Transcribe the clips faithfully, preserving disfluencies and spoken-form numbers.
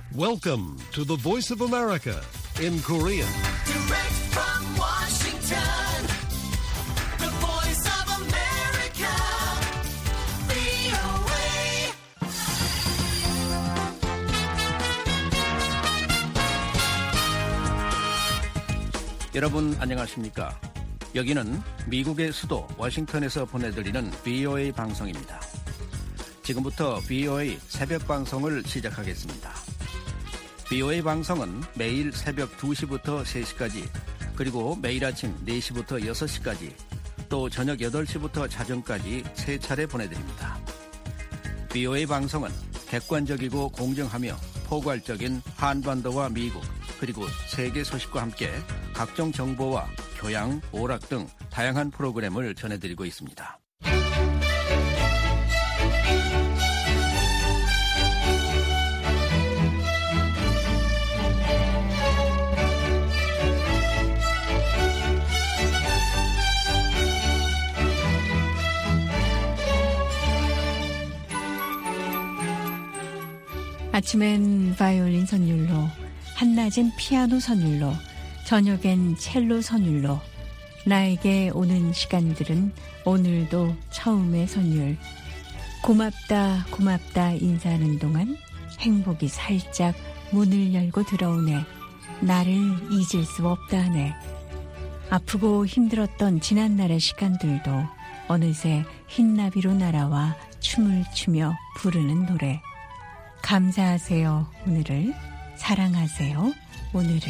Welcome to the Voice of America in Korean. Direct from Washington, the Voice of America, 브이오에이. 여러분 안녕하십니까? 여기는 미국의 수도 워싱턴에서 보내드리는 브이오에이 방송입니다. 지금부터 브이오에이 새벽 방송을 시작하겠습니다. 브이오에이 방송은 매일 새벽 두 시부터 세 시까지, 그리고 매일 아침 네 시부터 여섯 시까지, 또 저녁 여덟 시부터 자정까지 세 차례 보내드립니다. 브이오에이 방송은 객관적이고 공정하며 포괄적인 한반도와 미국, 그리고 세계 소식과 함께 각종 정보와 교양, 오락 등 다양한 프로그램을 전해드리고 있습니다. 아침엔 바이올린 선율로, 한낮엔 피아노 선율로, 저녁엔 첼로 선율로, 나에게 오는 시간들은 오늘도 처음의 선율. 고맙다 고맙다 인사하는 동안 행복이 살짝 문을 열고 들어오네. 나를 잊을 수 없다 하네. 아프고 힘들었던 지난날의 시간들도 어느새 흰나비로 날아와 춤을 추며 부르는 노래. 감사하세요 오늘을, 사랑하세요 오늘을.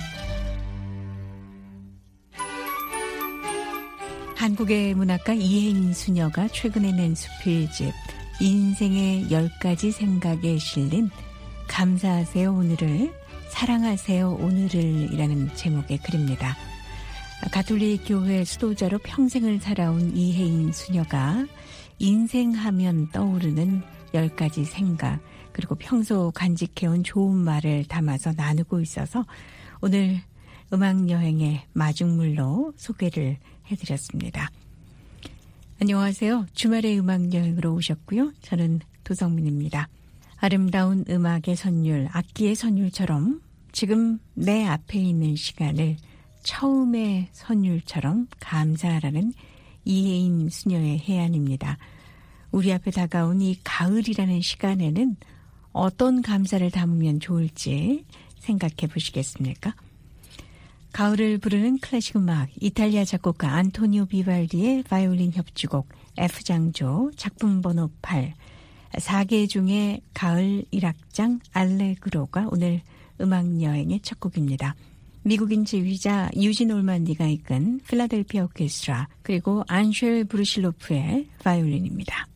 한국의 문학가 이혜인 수녀가 최근에 낸 수필집 인생의 열 가지 생각에 실린 감사하세요 오늘을, 사랑하세요 오늘을 이라는 제목의 글입니다. 가톨릭 교회 수도자로 평생을 살아온 이혜인 수녀가 인생하면 떠오르는 열 가지 생각, 그리고 평소 간직해온 좋은 말을 담아서 나누고 있어서 오늘 음악여행의 마중물로 소개를 해드렸습니다. 안녕하세요. 주말의 음악여행으로 오셨고요. 저는 도성민입니다. 아름다운 음악의 선율, 악기의 선율처럼 지금 내 앞에 있는 시간을 처음의 선율처럼 감사하라는 이혜인 수녀의 해안입니다. 우리 앞에 다가온 이 가을이라는 시간에는 어떤 감사를 담으면 좋을지 생각해 보시겠습니까? 가을을 부르는 클래식 음악, 이탈리아 작곡가 안토니오 비발디의 바이올린 협주곡 F장조 작품 번호 팔, 사 개 중에 가을 일 악장 알레그로가 오늘 음악여행의 첫 곡입니다. 미국인 지휘자 유진 올만디가 이끈 필라델피아 오케스트라, 그리고 안쉘 브루실로프의 바이올린입니다.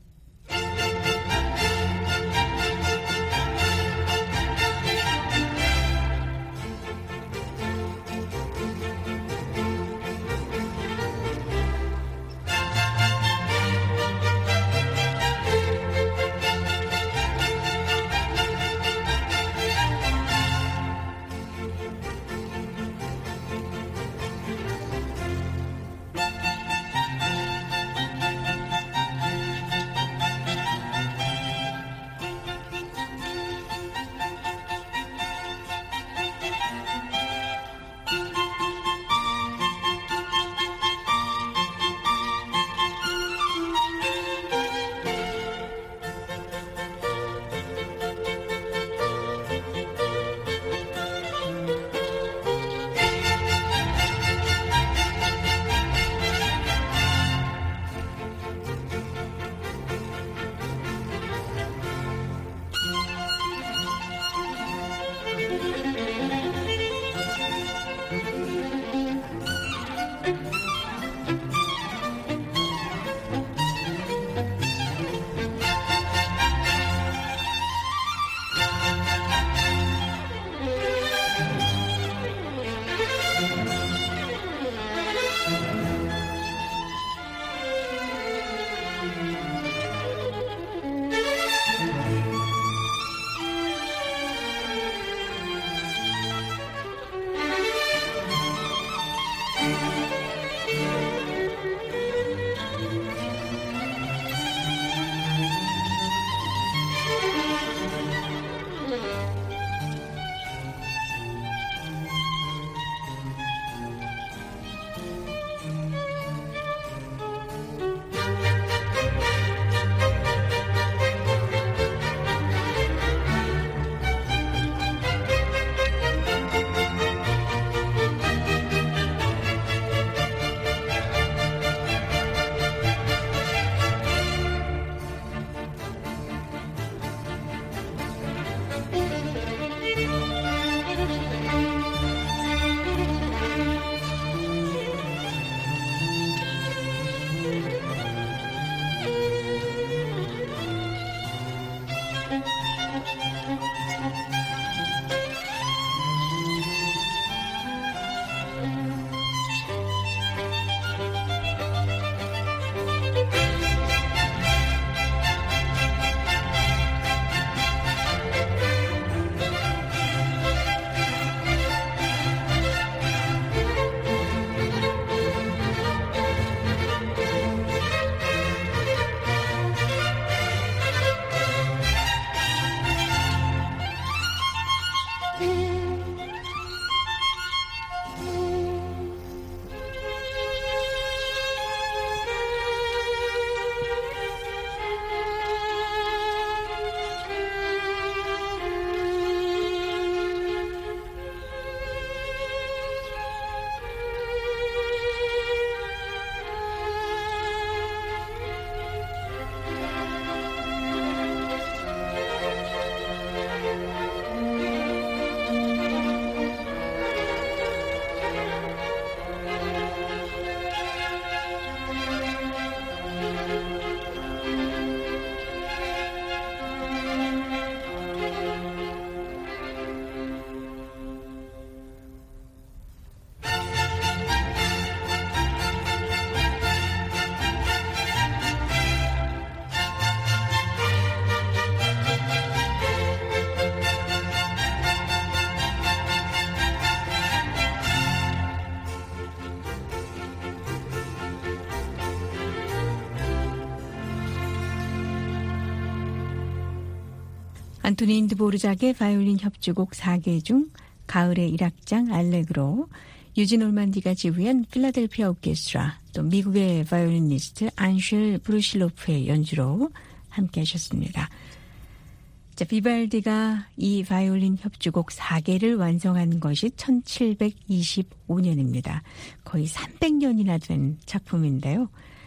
안토닌 드보르작의 바이올린 협주곡 사 개 중 가을의 일 악장 알레그로, 유진 올만디가 지휘한 필라델피아 오케스트라, 또 미국의 바이올리니스트 안쉘 브루실로프의 연주로 함께 하셨습니다. 자, 비발디가 이 바이올린 협주곡 사 개를 완성한 것이 천칠백이십오 년입니다. 거의 삼백 년이나 된 작품인데요.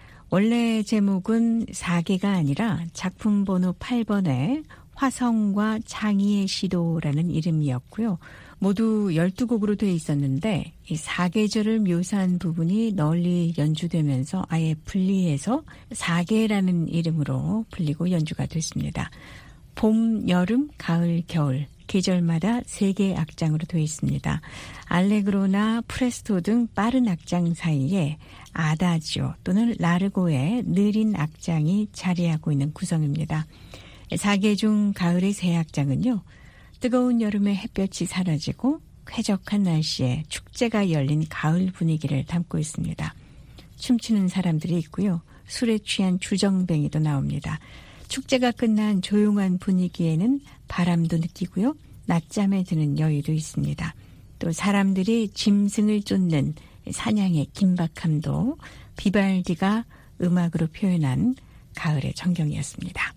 원래 제목은 사 개가 아니라 작품 번호 팔 번에 화성과 창의의 시도라는 이름이었고요. 모두 열두 곡으로 되어 있었는데 이 사계절을 묘사한 부분이 널리 연주되면서 아예 분리해서 사계라는 이름으로 불리고 연주가 됐습니다. 봄, 여름, 가을, 겨울 계절마다 세 개의 악장으로 되어 있습니다. 알레그로나 프레스토 등 빠른 악장 사이에 아다지오 또는 라르고의 느린 악장이 자리하고 있는 구성입니다. 사 개 중 가을의 세 악장은요. 뜨거운 여름에 햇볕이 사라지고 쾌적한 날씨에 축제가 열린 가을 분위기를 담고 있습니다. 춤추는 사람들이 있고요. 술에 취한 주정뱅이도 나옵니다. 축제가 끝난 조용한 분위기에는 바람도 느끼고요. 낮잠에 드는 여유도 있습니다. 또 사람들이 짐승을 쫓는 사냥의 긴박함도 비발디가 음악으로 표현한 가을의 전경이었습니다.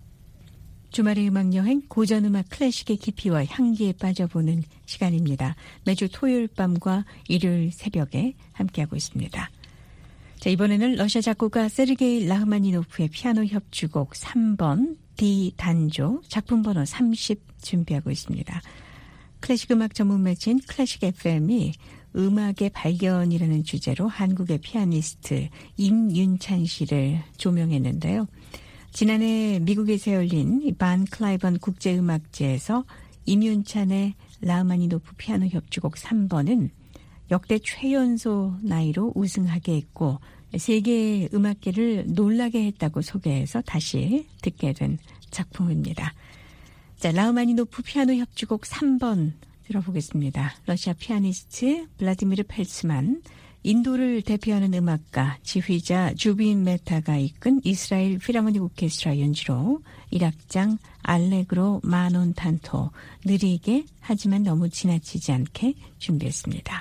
주말의 음악여행, 고전음악 클래식의 깊이와 향기에 빠져보는 시간입니다. 매주 토요일 밤과 일요일 새벽에 함께하고 있습니다. 자, 이번에는 러시아 작곡가 세르게이 라흐마니노프의 피아노 협주곡 삼 번 D 단조 작품 번호 삼십 준비하고 있습니다. 클래식 음악 전문 매체인 클래식 에프엠이 음악의 발견이라는 주제로 한국의 피아니스트 임윤찬 씨를 조명했는데요. 지난해 미국에서 열린 반 클라이번 국제음악제에서 임윤찬의 라흐마니노프 피아노 협주곡 삼 번은 역대 최연소 나이로 우승하게 했고 세계 음악계를 놀라게 했다고 소개해서 다시 듣게 된 작품입니다. 자, 라흐마니노프 피아노 협주곡 삼 번 들어보겠습니다. 러시아 피아니스트 블라디미르 펠츠만, 인도를 대표하는 음악가, 지휘자 주빈 메타가 이끈 이스라엘 필하모닉 오케스트라 연주로 일 악장 알레그로 마논 탄토, 느리게 하지만 너무 지나치지 않게 준비했습니다.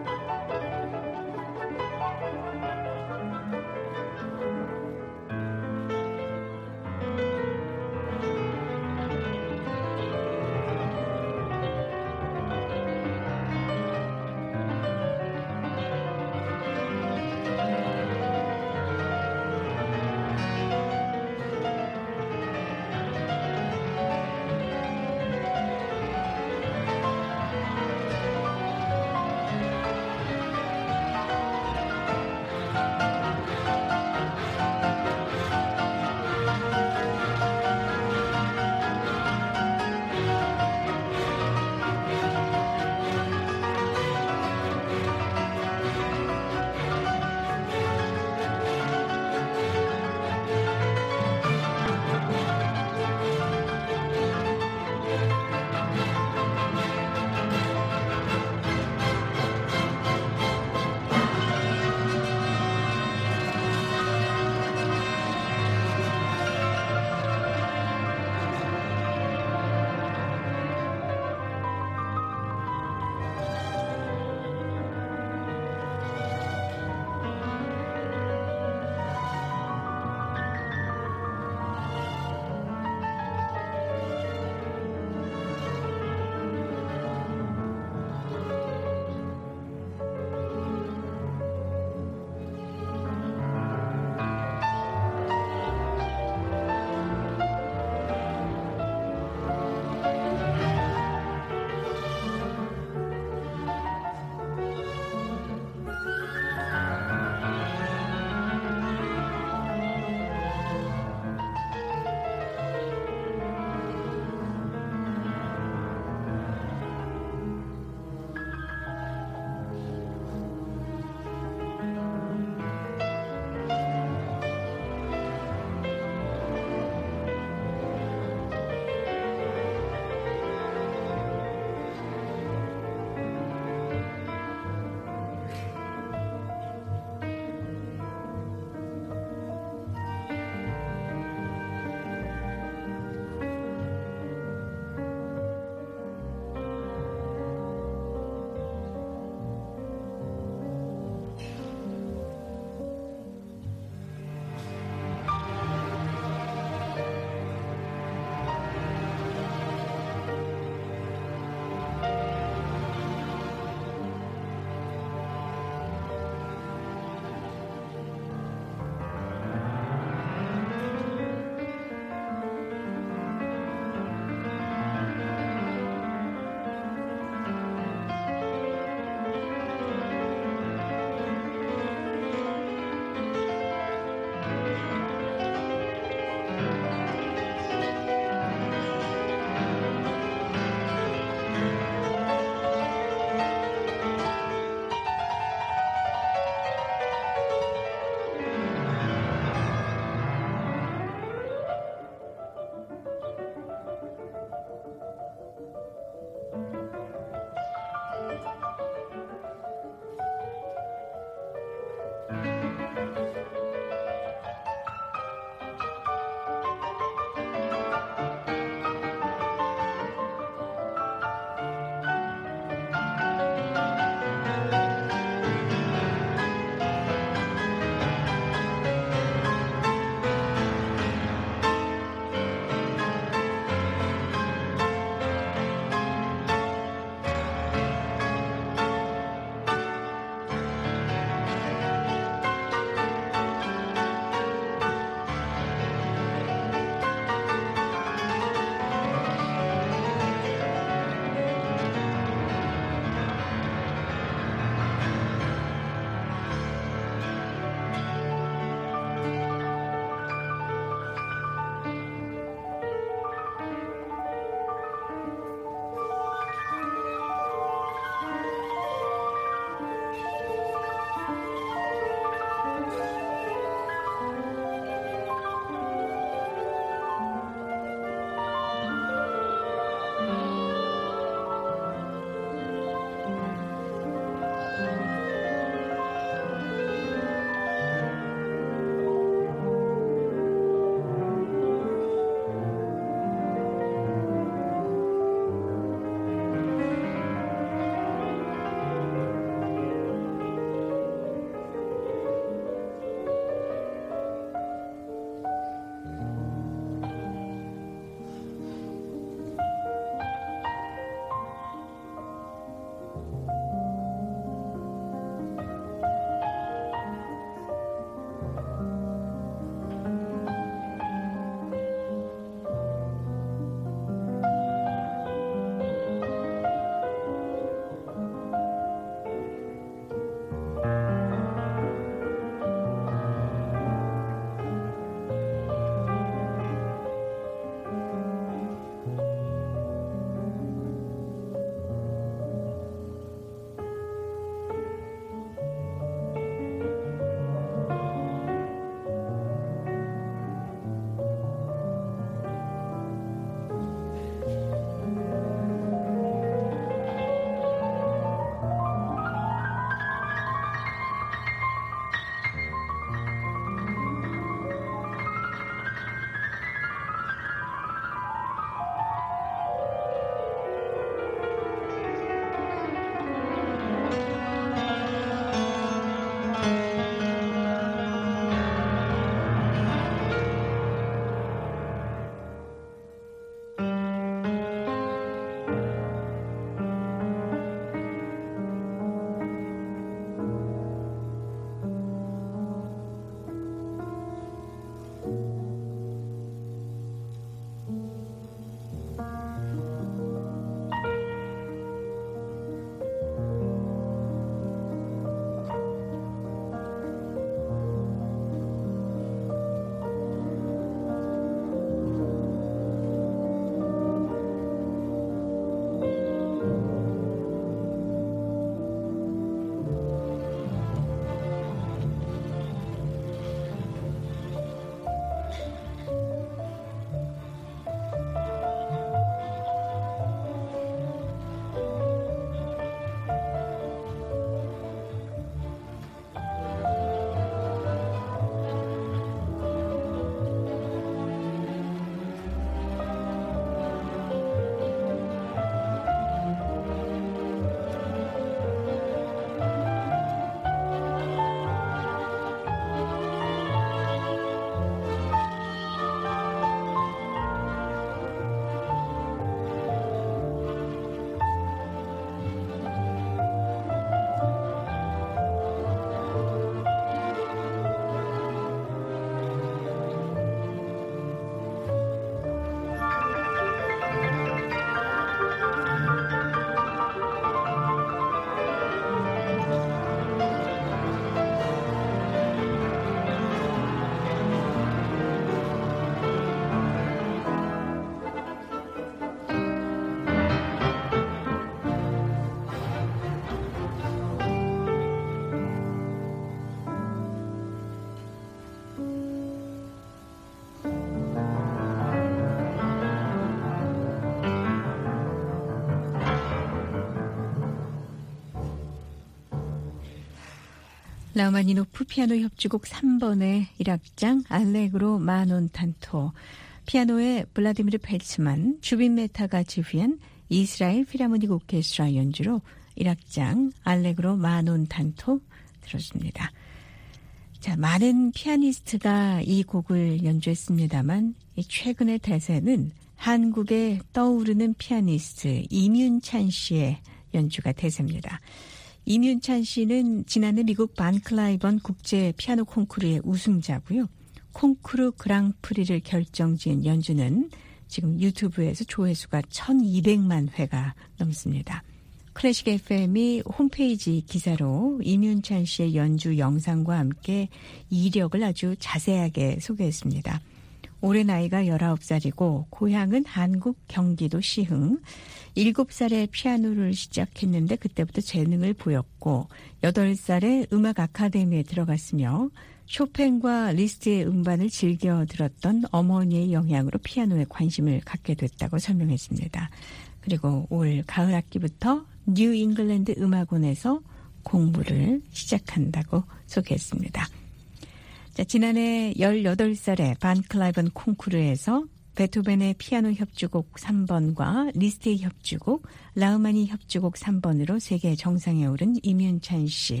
라우마니노프 피아노 협주곡 삼 번의 일 악장 알레그로 마논탄토, 피아노의 블라디미르 펠츠만, 주빈 메타가 지휘한 이스라엘 필하모닉 오케스트라 연주로 일 악장 알레그로 마논탄토 들었습니다. 자, 많은 피아니스트가 이 곡을 연주했습니다만 최근의 대세는 한국에 떠오르는 피아니스트 이뮨찬 씨의 연주가 대세입니다. 이뮨찬 씨는 지난해 미국 반클라이번 국제 피아노 콩쿠르의 우승자고요. 콩쿠르 그랑프리를 결정지은 연주는 지금 유튜브에서 조회수가 천이백만 회가 넘습니다. 클래식 에프엠이 홈페이지 기사로 이뮨찬 씨의 연주 영상과 함께 이력을 아주 자세하게 소개했습니다. 올해 나이가 열아홉 살이고 고향은 한국 경기도 시흥. 일곱 살에 피아노를 시작했는데 그때부터 재능을 보였고 여덟 살에 음악 아카데미에 들어갔으며 쇼팽과 리스트의 음반을 즐겨 들었던 어머니의 영향으로 피아노에 관심을 갖게 됐다고 설명했습니다. 그리고 올 가을 학기부터 뉴 잉글랜드 음악원에서 공부를 시작한다고 소개했습니다. 자, 지난해 열여덟 살에 반클라이번 콩쿠르에서 베토벤의 피아노 협주곡 삼 번과 리스트의 협주곡, 라흐마니 협주곡 삼 번으로 세계 정상에 오른 이뮨찬 씨.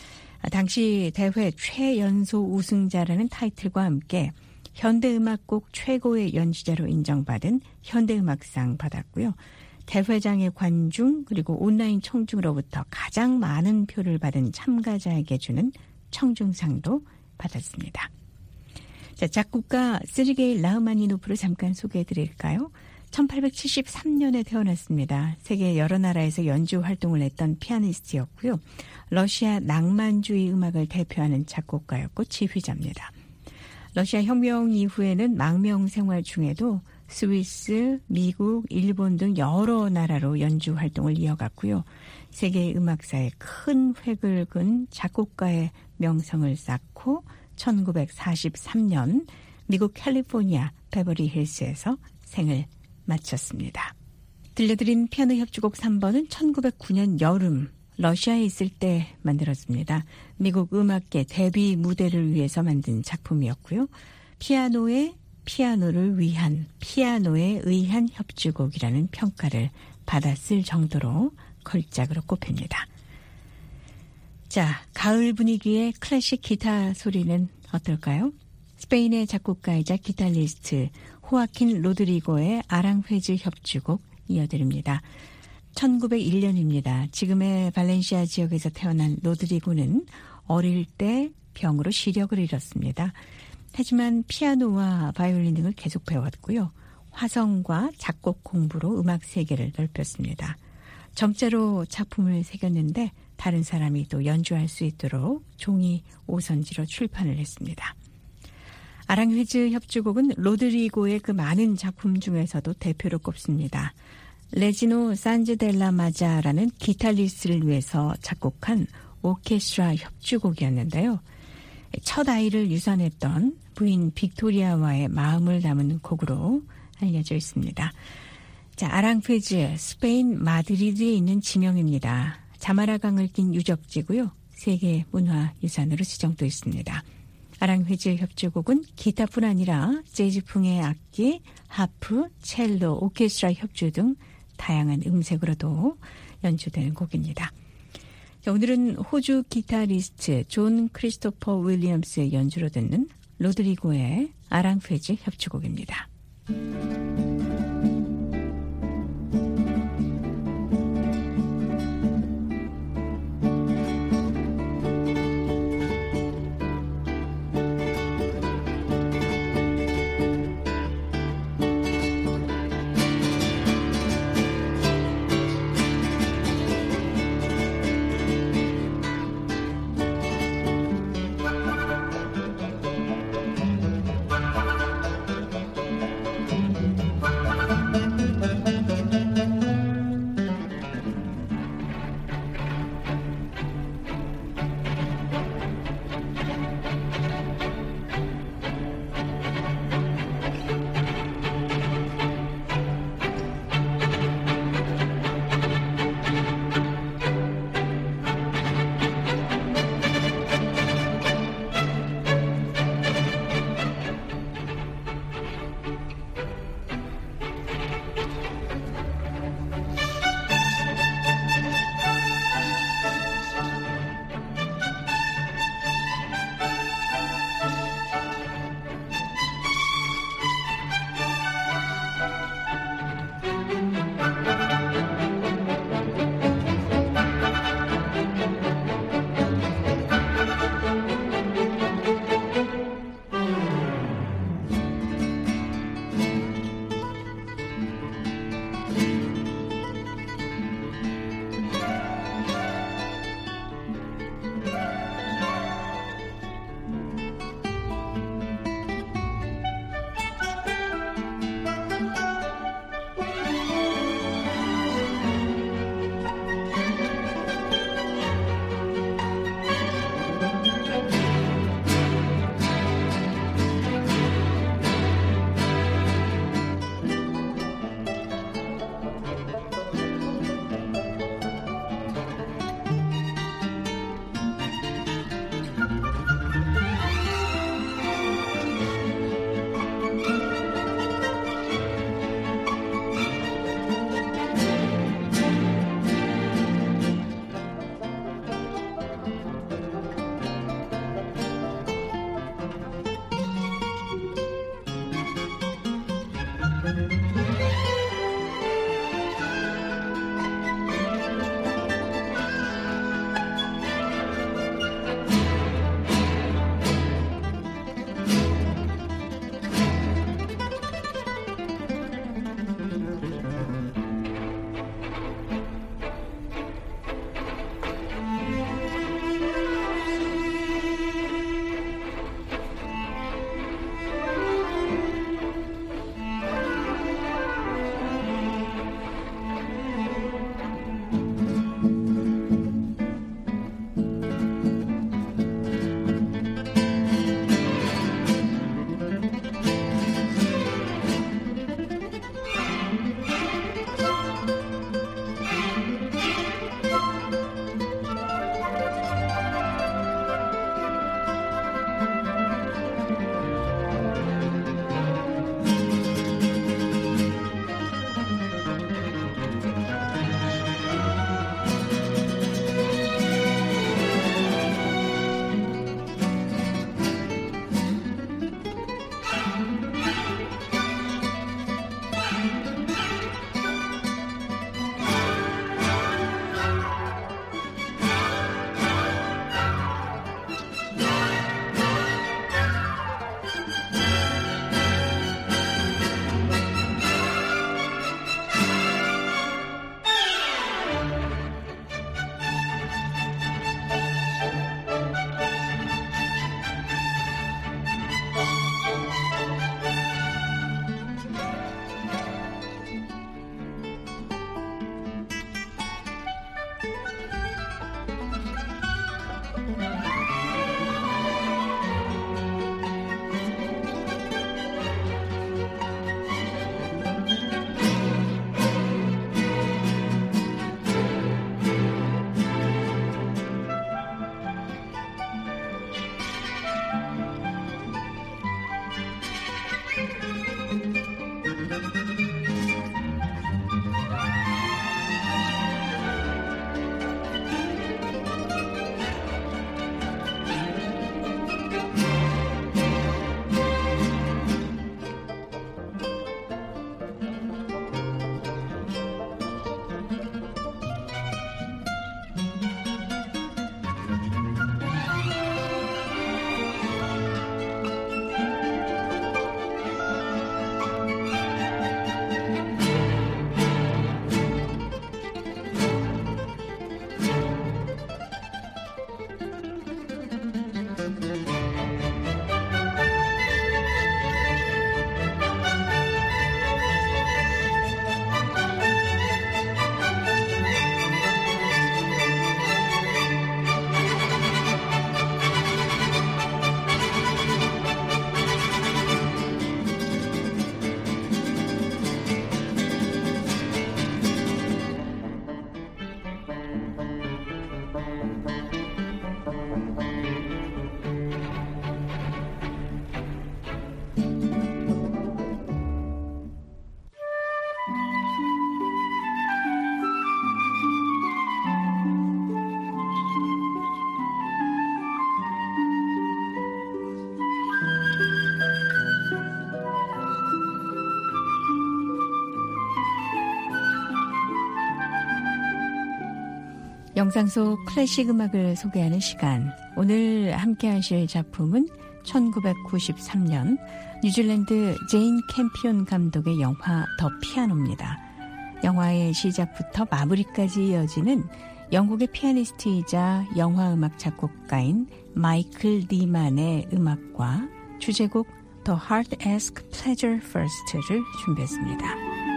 당시 대회 최연소 우승자라는 타이틀과 함께 현대음악곡 최고의 연주자로 인정받은 현대음악상 받았고요. 대회장의 관중 그리고 온라인 청중으로부터 가장 많은 표를 받은 참가자에게 주는 청중상도 받았습니다. 자, 작곡가 세르게이 라흐마니노프를 잠깐 소개해드릴까요? 천팔백칠십삼 년에 태어났습니다. 세계 여러 나라에서 연주 활동을 했던 피아니스트였고요. 러시아 낭만주의 음악을 대표하는 작곡가였고 지휘자입니다. 러시아 혁명 이후에는 망명 생활 중에도 스위스, 미국, 일본 등 여러 나라로 연주 활동을 이어갔고요. 세계 음악사에 큰 획을 그은 작곡가의 명성을 쌓고 천구백사십삼 년 미국 캘리포니아 베버리 힐스에서 생을 마쳤습니다. 들려드린 피아노 협주곡 삼 번은 천구백구 년 여름 러시아에 있을 때 만들었습니다. 미국 음악계 데뷔 무대를 위해서 만든 작품이었고요. 피아노에 피아노를 위한, 피아노에 의한 협주곡이라는 평가를 받았을 정도로 걸작으로 꼽힙니다. 자, 가을 분위기의 클래식 기타 소리는 어떨까요? 스페인의 작곡가이자 기타리스트 호아킨 로드리고의 아랑회즈 협주곡 이어드립니다. 천구백일 년입니다. 지금의 발렌시아 지역에서 태어난 로드리고는 어릴 때 병으로 시력을 잃었습니다. 하지만 피아노와 바이올린 등을 계속 배웠고요. 화성과 작곡 공부로 음악 세계를 넓혔습니다. 점자로 작품을 새겼는데 다른 사람이 또 연주할 수 있도록 종이 오선지로 출판을 했습니다. 아랑회즈 협주곡은 로드리고의 그 많은 작품 중에서도 대표로 꼽습니다. 레지노 산즈델라 마자라는 기타리스트를 위해서 작곡한 오케스트라 협주곡이었는데요. 첫 아이를 유산했던 부인 빅토리아와의 마음을 담은 곡으로 알려져 있습니다. 자, 아랑페즈, 스페인 마드리드에 있는 지명입니다. 자마라강을 낀 유적지고요. 세계 문화유산으로 지정돼 있습니다. 아랑회즈 협주곡은 기타뿐 아니라 재즈풍의 악기, 하프, 첼로, 오케스트라 협주 등 다양한 음색으로도 연주되는 곡입니다. 자, 오늘은 호주 기타리스트 존 크리스토퍼 윌리엄스의 연주로 듣는 로드리고의 아랑페즈 협주곡입니다. 영상 속 클래식 음악을 소개하는 시간. 오늘 함께 하실 작품은 천구백구십삼 년 뉴질랜드 제인 캠피온 감독의 영화 더 피아노입니다. 영화의 시작부터 마무리까지 이어지는 영국의 피아니스트이자 영화음악 작곡가인 마이클 니만의 음악과 주제곡 The Heart Asks Pleasure First를 준비했습니다.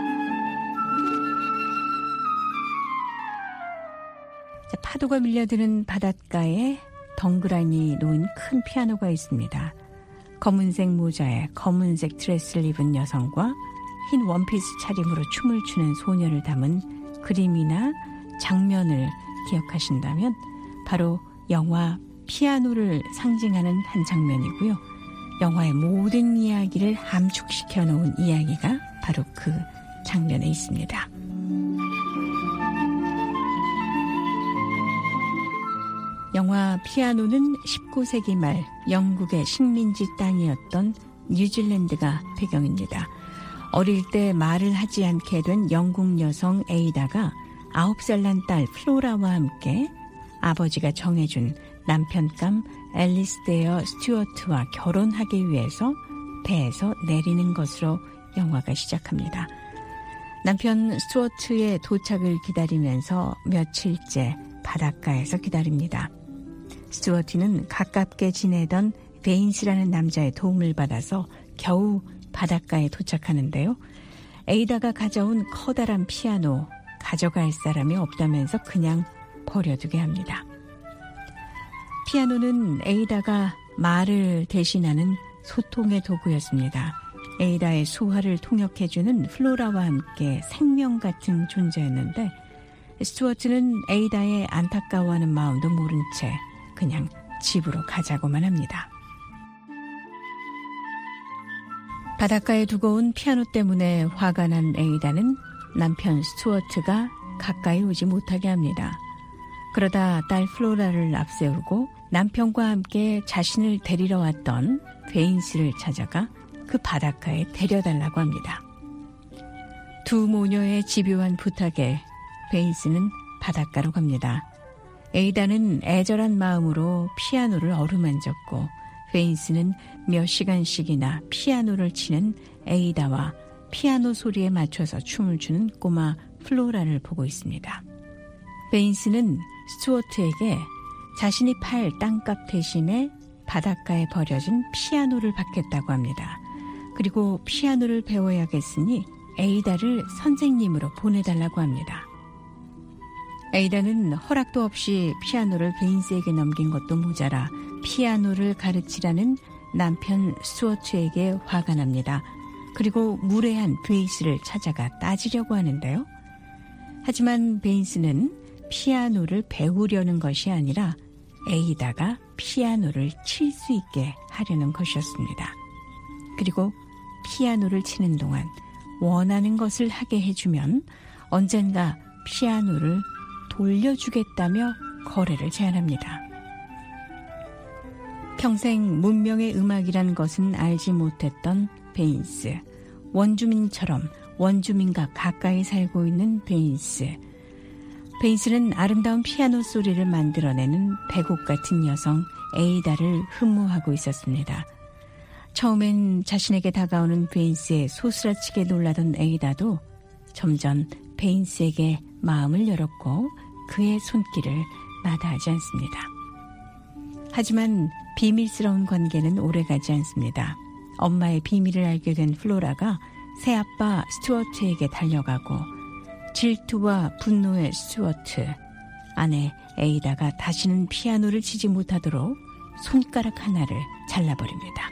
자, 파도가 밀려드는 바닷가에 덩그러니 놓인 큰 피아노가 있습니다. 검은색 모자에 검은색 드레스를 입은 여성과 흰 원피스 차림으로 춤을 추는 소녀를 담은 그림이나 장면을 기억하신다면 바로 영화 피아노를 상징하는 한 장면이고요. 영화의 모든 이야기를 함축시켜 놓은 이야기가 바로 그 장면에 있습니다. 영화 피아노는 십구 세기 말 영국의 식민지 땅이었던 뉴질랜드가 배경입니다. 어릴 때 말을 하지 않게 된 영국 여성 에이다가 아홉 살 난 딸 플로라와 함께 아버지가 정해준 남편감 앨리스데어 스튜어트와 결혼하기 위해서 배에서 내리는 것으로 영화가 시작합니다. 남편 스튜어트의 도착을 기다리면서 며칠째 바닷가에서 기다립니다. 스튜어트는 가깝게 지내던 베인스라는 남자의 도움을 받아서 겨우 바닷가에 도착하는데요. 에이다가 가져온 커다란 피아노 가져갈 사람이 없다면서 그냥 버려두게 합니다. 피아노는 에이다가 말을 대신하는 소통의 도구였습니다. 에이다의 수화를 통역해주는 플로라와 함께 생명 같은 존재였는데 스튜어트는 에이다의 안타까워하는 마음도 모른 채 그냥 집으로 가자고만 합니다. 바닷가에 두고 온 피아노 때문에 화가 난 에이다는 남편 스튜어트가 가까이 오지 못하게 합니다. 그러다 딸 플로라를 앞세우고 남편과 함께 자신을 데리러 왔던 베인스를 찾아가 그 바닷가에 데려달라고 합니다. 두 모녀의 집요한 부탁에 베인스는 바닷가로 갑니다. 에이다는 애절한 마음으로 피아노를 어루만졌고 베인스는 몇 시간씩이나 피아노를 치는 에이다와 피아노 소리에 맞춰서 춤을 추는 꼬마 플로라를 보고 있습니다. 베인스는 스튜어트에게 자신이 팔 땅값 대신에 바닷가에 버려진 피아노를 받겠다고 합니다. 그리고 피아노를 배워야겠으니 에이다를 선생님으로 보내달라고 합니다. 에이다는 허락도 없이 피아노를 베인스에게 넘긴 것도 모자라 피아노를 가르치라는 남편 스튜어트에게 화가 납니다. 그리고 무례한 베인스를 찾아가 따지려고 하는데요. 하지만 베인스는 피아노를 배우려는 것이 아니라 에이다가 피아노를 칠 수 있게 하려는 것이었습니다. 그리고 피아노를 치는 동안 원하는 것을 하게 해주면 언젠가 피아노를 돌려주겠다며 거래를 제안합니다. 평생 문명의 음악이란 것은 알지 못했던 베인스. 원주민처럼 원주민과 가까이 살고 있는 베인스. 베인스는 아름다운 피아노 소리를 만들어내는 배곡 같은 여성 에이다를 흠모하고 있었습니다. 처음엔 자신에게 다가오는 베인스의 소스라치게 놀라던 에이다도 점점 베인스에게 마음을 열었고 그의 손길을 마다하지 않습니다. 하지만 비밀스러운 관계는 오래가지 않습니다. 엄마의 비밀을 알게 된 플로라가 새아빠 스튜어트에게 달려가고 질투와 분노의 스튜어트, 아내 에이다가 다시는 피아노를 치지 못하도록 손가락 하나를 잘라버립니다.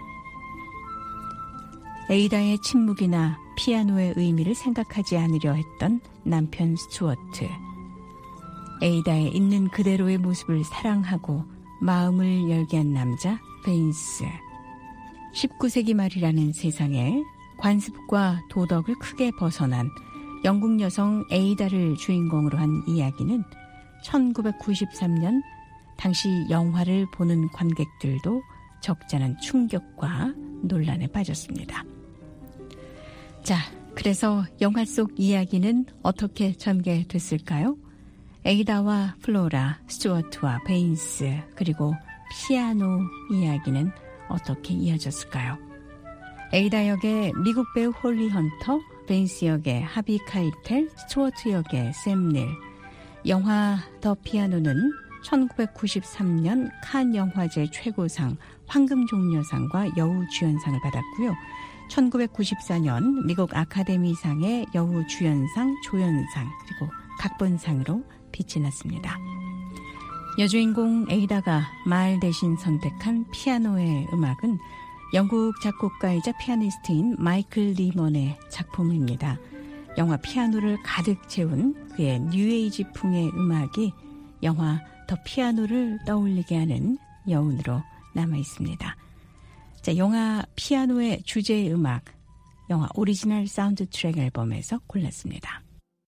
에이다의 침묵이나 피아노의 의미를 생각하지 않으려 했던 남편 스튜어트. 에이다의 있는 그대로의 모습을 사랑하고 마음을 열게 한 남자 베인스. 십구 세기 말이라는 세상에 관습과 도덕을 크게 벗어난 영국 여성 에이다를 주인공으로 한 이야기는 천구백구십삼 년 당시 영화를 보는 관객들도 적잖은 충격과 논란에 빠졌습니다. 자, 그래서 영화 속 이야기는 어떻게 전개됐을까요? 에이다와 플로라, 스튜어트와 베인스, 그리고 피아노 이야기는 어떻게 이어졌을까요? 에이다 역의 미국 배우 홀리 헌터, 베인스 역의 하비 카이텔, 스튜어트 역의 샘 닐. 영화 더 피아노는 천구백구십삼 년 칸 영화제 최고상 황금종려상과 여우주연상을 받았고요. 천구백구십사 년 미국 아카데미상의 여우주연상, 조연상, 그리고 각본상으로 빛이 났습니다. 여주인공 에이다가 말 대신 선택한 피아노의 음악은 영국 작곡가이자 피아니스트인 마이클 리먼의 작품입니다. 영화 피아노를 가득 채운 그의 뉴에이지풍의 음악이 영화 더 피아노를 떠올리게 하는 여운으로 남아 있습니다. 자, 영화 피아노의 주제의 음악, 영화 오리지널 사운드 트랙 앨범에서 골랐습니다.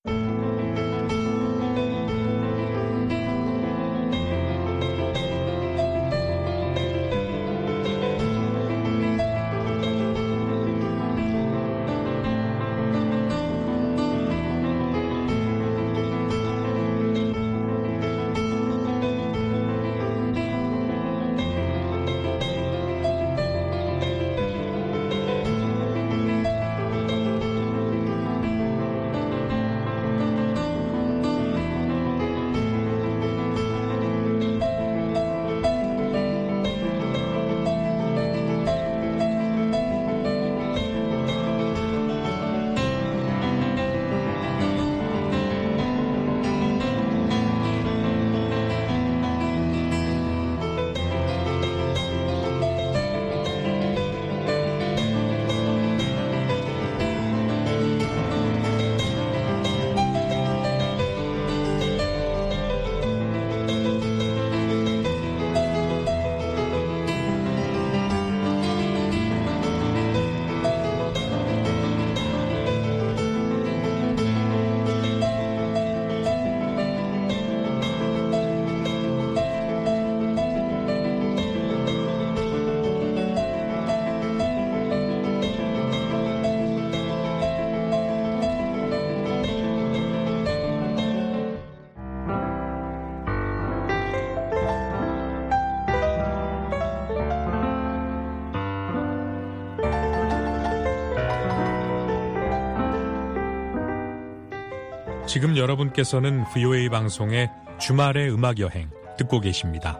지금 여러분께서는 브이오에이 방송의 주말의 음악여행 듣고 계십니다.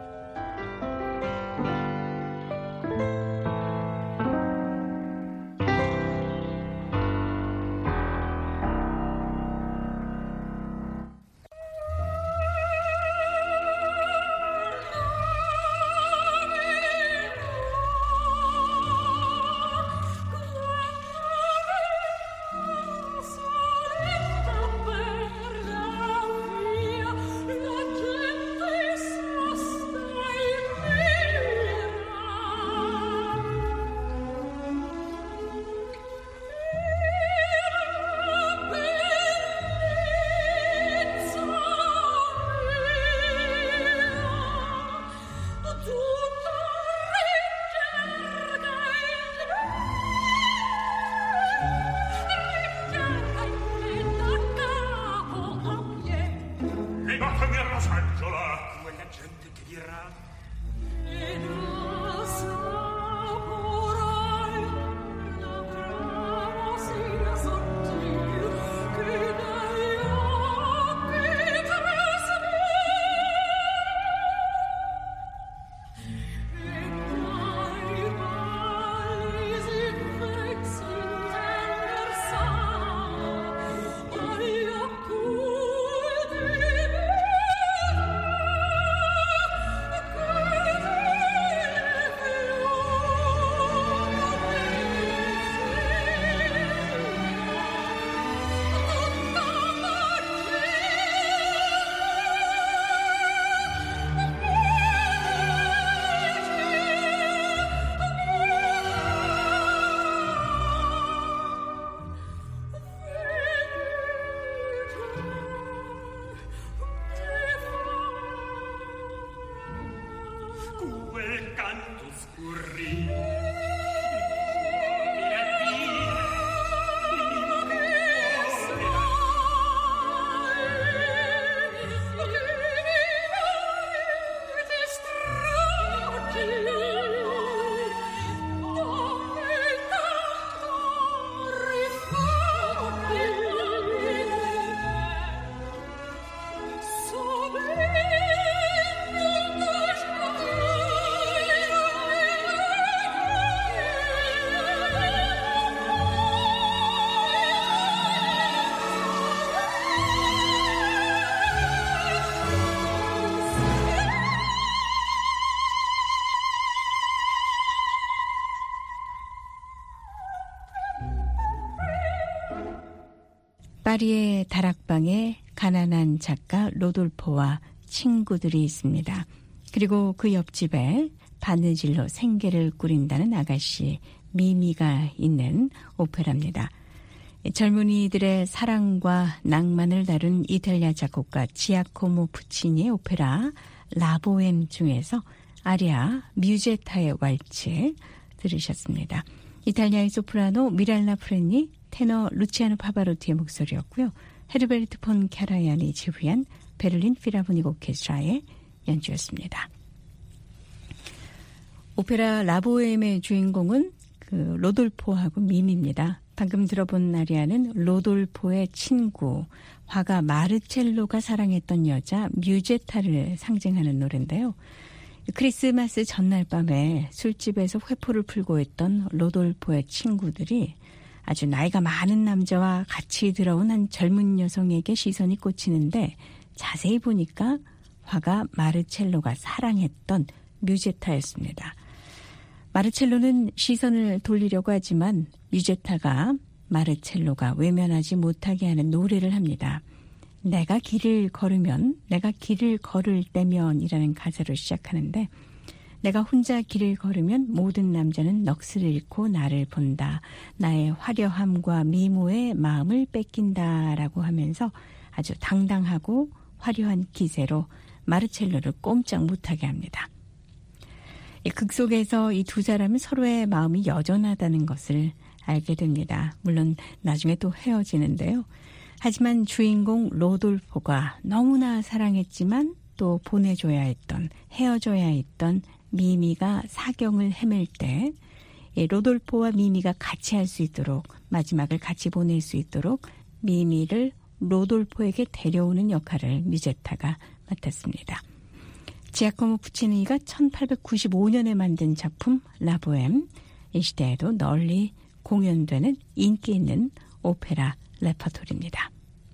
La gente 파리의 다락방에 가난한 작가 로돌포와 친구들이 있습니다. 그리고 그 옆집에 바느질로 생계를 꾸린다는 아가씨 미미가 있는 오페라입니다. 젊은이들의 사랑과 낭만을 다룬 이탈리아 작곡가 지아코모 푸치니의 오페라 라보엠 중에서 아리아 뮤제타의 왈츠 들으셨습니다. 이탈리아의 소프라노 미랄라 프레니, 테너 루치아노 파바로티의 목소리였고요. 헤르베르트 폰 카라얀이 지휘한 베를린 필하모닉 오케스트라의 연주였습니다. 오페라 라보엠의 주인공은 그 로돌포하고 미미입니다. 방금 들어본 아리아는 로돌포의 친구, 화가 마르첼로가 사랑했던 여자 뮤제타를 상징하는 노래인데요. 크리스마스 전날 밤에 술집에서 회포를 풀고 있던 로돌포의 친구들이 아주 나이가 많은 남자와 같이 들어온 한 젊은 여성에게 시선이 꽂히는데 자세히 보니까 화가 마르첼로가 사랑했던 뮤제타였습니다. 마르첼로는 시선을 돌리려고 하지만 뮤제타가 마르첼로가 외면하지 못하게 하는 노래를 합니다. 내가 길을 걸으면, 내가 길을 걸을 때면이라는 가사로 시작하는데 내가 혼자 길을 걸으면 모든 남자는 넋을 잃고 나를 본다. 나의 화려함과 미모의 마음을 뺏긴다라고 하면서 아주 당당하고 화려한 기세로 마르첼로를 꼼짝 못하게 합니다. 이 극 속에서 이 두 사람은 서로의 마음이 여전하다는 것을 알게 됩니다. 물론 나중에 또 헤어지는데요. 하지만 주인공 로돌포가 너무나 사랑했지만 또 보내줘야 했던, 헤어져야 했던 미미가 사경을 헤맬 때 로돌포와 미미가 같이 할 수 있도록, 마지막을 같이 보낼 수 있도록 미미를 로돌포에게 데려오는 역할을 뮤제타가 맡았습니다. 지아코모 푸치니가 천팔백구십오 년에 만든 작품 라보엠, 이 시대에도 널리 공연되는 인기 있는 오페라 레퍼토리입니다.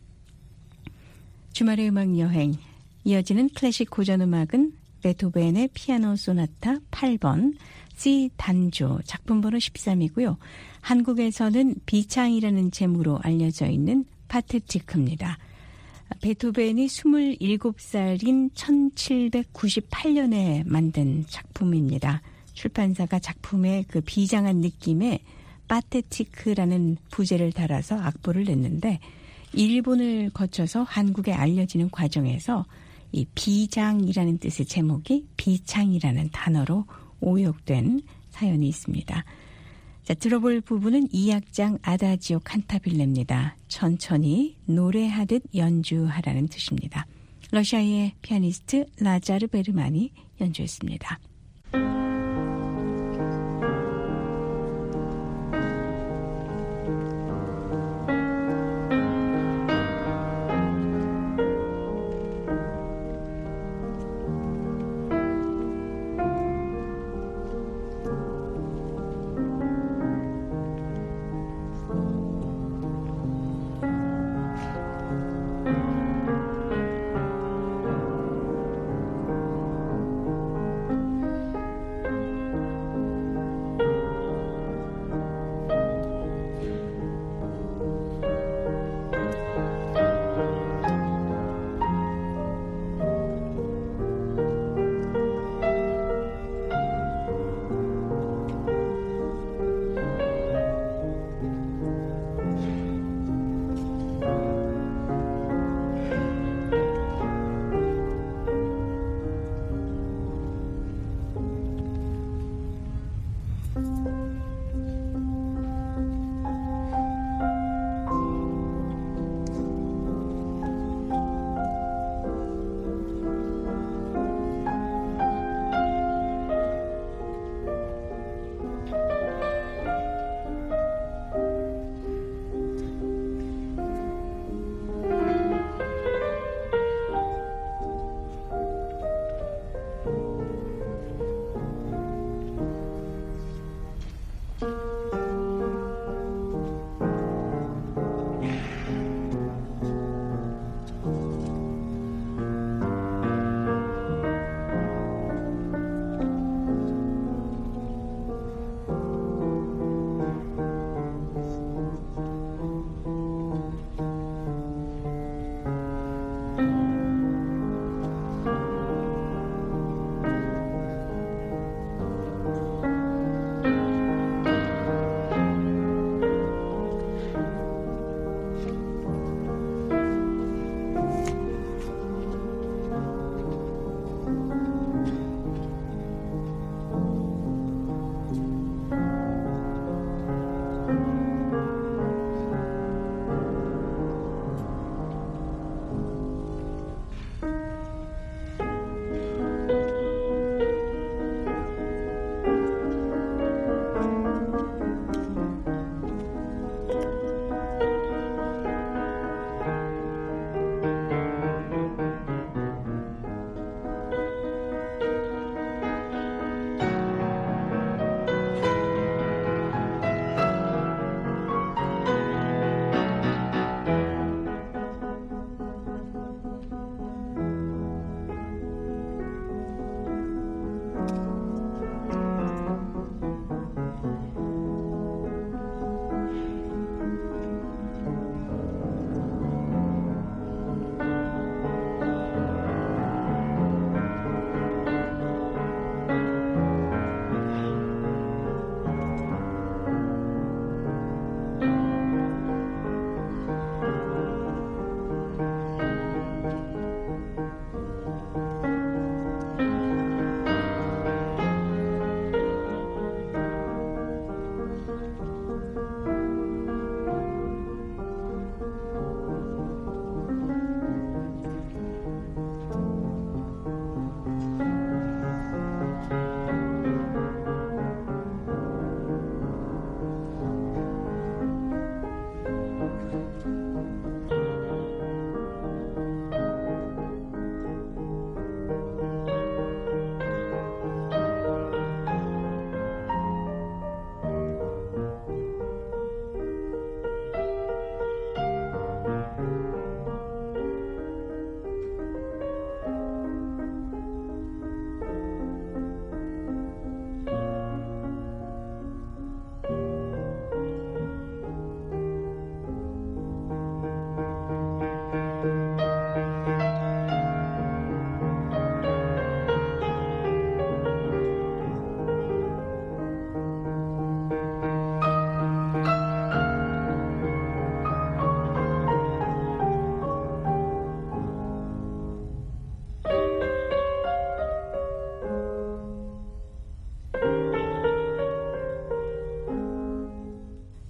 주말의 음악 여행, 이어지는 클래식 고전 음악은 베토벤의 피아노 소나타 팔 번 C 단조 작품 번호 십삼이고요. 한국에서는 비창이라는 제목으로 알려져 있는 파테티크입니다. 베토벤이 스물일곱 살인 천칠백구십팔 년에 만든 작품입니다. 출판사가 작품의 그 비장한 느낌에 파테티크라는 부제를 달아서 악보를 냈는데 일본을 거쳐서 한국에 알려지는 과정에서 이 비장이라는 뜻의 제목이 비창이라는 단어로 오역된 사연이 있습니다. 자, 들어볼 부분은 이 악장 아다지오 칸타빌레입니다. 천천히 노래하듯 연주하라는 뜻입니다. 러시아의 피아니스트 라자르 베르만이 연주했습니다.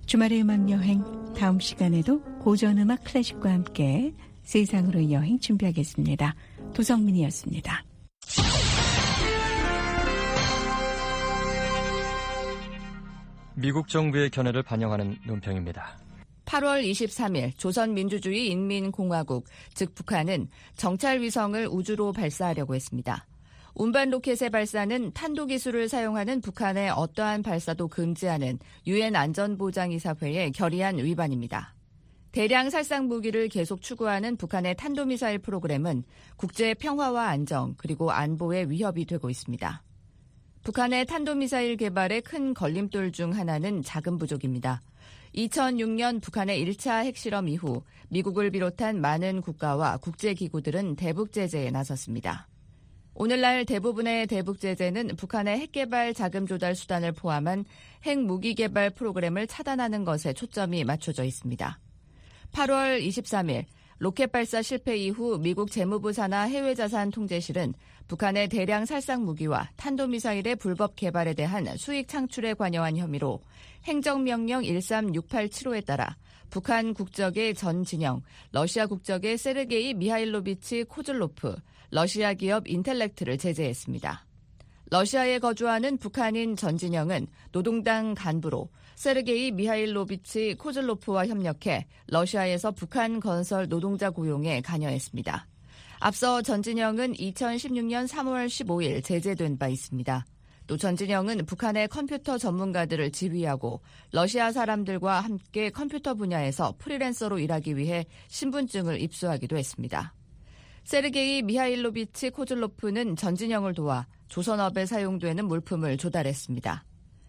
주말의 음악 여행, 다음 시간에도 고전 음악 클래식과 함께 세상으로의 여행 준비하겠습니다. 도성민이었습니다. 미국 정부의 견해를 반영하는 논평입니다. 팔월 이십삼일 조선민주주의 인민공화국, 즉 북한은 정찰위성을 우주로 발사하려고 했습니다. 운반 로켓의 발사는 탄도기술을 사용하는 북한의 어떠한 발사도 금지하는 유엔 안전보장이사회의 결의안 위반입니다. 대량 살상 무기를 계속 추구하는 북한의 탄도미사일 프로그램은 국제 평화와 안정 그리고 안보에 위협이 되고 있습니다. 북한의 탄도미사일 개발의 큰 걸림돌 중 하나는 자금 부족입니다. 이천육년 북한의 일 차 핵실험 이후 미국을 비롯한 많은 국가와 국제기구들은 대북 제재에 나섰습니다. 오늘날 대부분의 대북 제재는 북한의 핵개발 자금 조달 수단을 포함한 핵무기 개발 프로그램을 차단하는 것에 초점이 맞춰져 있습니다. 팔월 이십삼일 로켓 발사 실패 이후 미국 재무부 산하 해외자산 통제실은 북한의 대량 살상 무기와 탄도미사일의 불법 개발에 대한 수익 창출에 관여한 혐의로 행정명령 일삼육팔칠호에 따라 북한 국적의 전 진영, 러시아 국적의 세르게이 미하일로비치 코즐로프, 러시아 기업 인텔렉트를 제재했습니다. 러시아에 거주하는 북한인 전진영은 노동당 간부로 세르게이 미하일로비치 코즐로프와 협력해 러시아에서 북한 건설 노동자 고용에 관여했습니다. 앞서 전진영은 이천십육년 삼월 십오일 제재된 바 있습니다. 또 전진영은 북한의 컴퓨터 전문가들을 지휘하고 러시아 사람들과 함께 컴퓨터 분야에서 프리랜서로 일하기 위해 신분증을 입수하기도 했습니다. 세르게이 미하일로비치 코즐로프는 전진영을 도와 조선업에 사용되는 물품을 조달했습니다.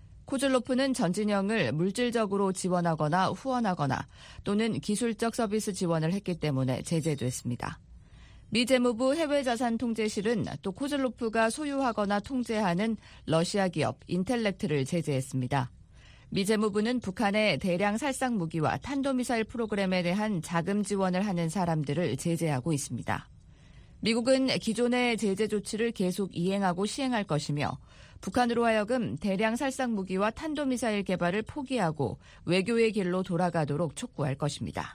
코즐로프는 전진영을 물질적으로 지원하거나 후원하거나 또는 기술적 서비스 지원을 했기 때문에 제재됐습니다. 미 재무부 해외자산통제실은 또 코즐로프가 소유하거나 통제하는 러시아 기업 인텔렉트를 제재했습니다. 미 재무부는 북한의 대량 살상 무기와 탄도미사일 프로그램에 대한 자금 지원을 하는 사람들을 제재하고 있습니다. 미국은 기존의 제재 조치를 계속 이행하고 시행할 것이며 북한으로 하여금 대량 살상 무기와 탄도미사일 개발을 포기하고 외교의 길로 돌아가도록 촉구할 것입니다.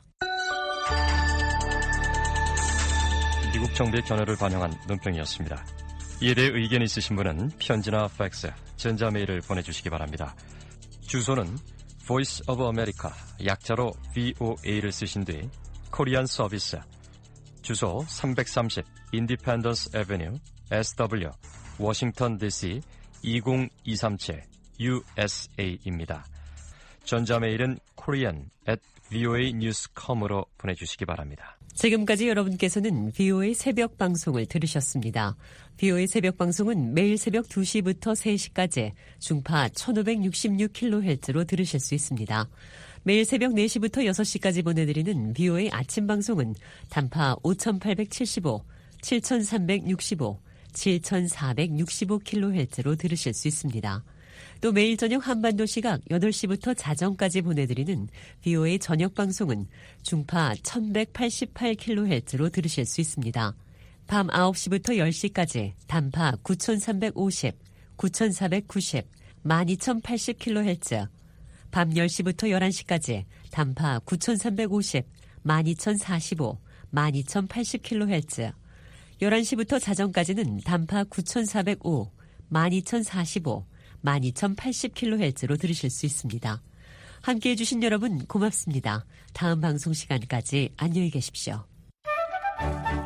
미국 정부의 견해를 반영한 논평이었습니다. 이에 대해 의견 있으신 분은 편지나 팩스, 전자메일을 보내주시기 바랍니다. 주소는 Voice of America, 약자로 브이오에이를 쓰신 뒤 코리안 서비스, 주소 삼백삼십 인디펜던스 애베뉴 에스더블유 워싱턴 디씨 이공이삼칠 유에스에이입니다. 전자메일은 korean at voanews dot com으로 보내주시기 바랍니다. 지금까지 여러분께서는 브이오에이 새벽 방송을 들으셨습니다. 브이오에이 새벽 방송은 매일 새벽 두 시부터 세 시까지 중파 천오백육십육 킬로헤르츠로 들으실 수 있습니다. 매일 새벽 네 시부터 여섯 시까지 보내드리는 브이오에이 아침 방송은 단파 오천팔백칠십오, 칠천삼백육십오, 칠천사백육십오 킬로헤르츠로 들으실 수 있습니다. 또 매일 저녁 한반도 시각 여덟 시부터 자정까지 보내드리는 브이오에이 저녁 방송은 중파 천백팔십팔 킬로헤르츠로 들으실 수 있습니다. 밤 아홉 시부터 열 시까지 단파 구천삼백오십, 구천사백구십, 만 이천팔십 킬로헤르츠, 밤 열 시부터 열한 시까지 단파 구천삼백오십, 만 이천사십오, 만 이천팔십 킬로헤르츠, 열한 시부터 자정까지는 단파 구천사백오, 만 이천사십오, 만 이천팔십 킬로헤르츠로 들으실 수 있습니다. 함께해 주신 여러분 고맙습니다. 다음 방송 시간까지 안녕히 계십시오.